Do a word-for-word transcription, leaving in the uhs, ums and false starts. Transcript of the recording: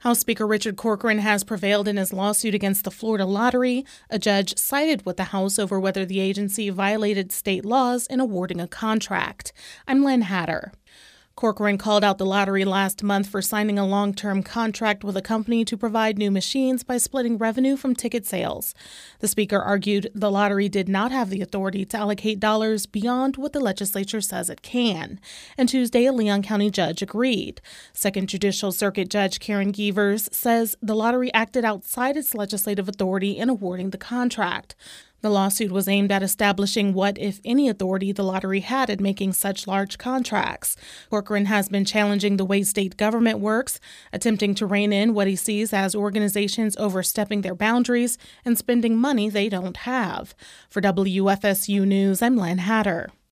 House Speaker Richard Corcoran has prevailed in his lawsuit against the Florida Lottery. A judge sided with the House over whether the agency violated state laws in awarding a contract. I'm Lynn Hatter. Corcoran called out the lottery last month for signing a long-term contract with a company to provide new machines by splitting revenue from ticket sales. The speaker argued the lottery did not have the authority to allocate dollars beyond what the legislature says it can. And Tuesday, a Leon County judge agreed. Second Judicial Circuit Judge Karen Gievers says the lottery acted outside its legislative authority in awarding the contract. The lawsuit was aimed at establishing what, if any, authority the lottery had in making such large contracts. Corcoran has been challenging the way state government works, attempting to rein in what he sees as organizations overstepping their boundaries and spending money they don't have. For W F S U News, I'm Lynn Hatter.